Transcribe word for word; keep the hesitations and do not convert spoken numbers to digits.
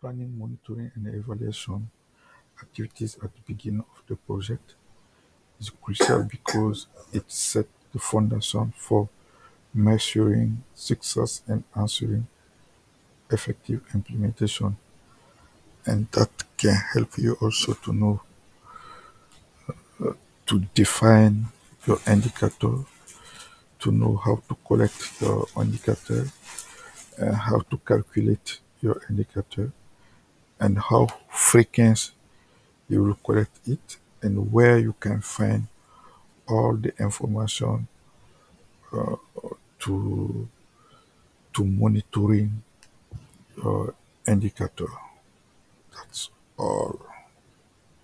planning, monitoring, and evaluation activities at the beginning of the project is crucial because it sets the foundation for measuring success and ensuring effective implementation. And that can help you also to know to define your indicator, to know how to collect your indicator, and how to calculate your indicator, and how frequent you will collect it, and where you can find all the information to to monitoring your indicator. That's all.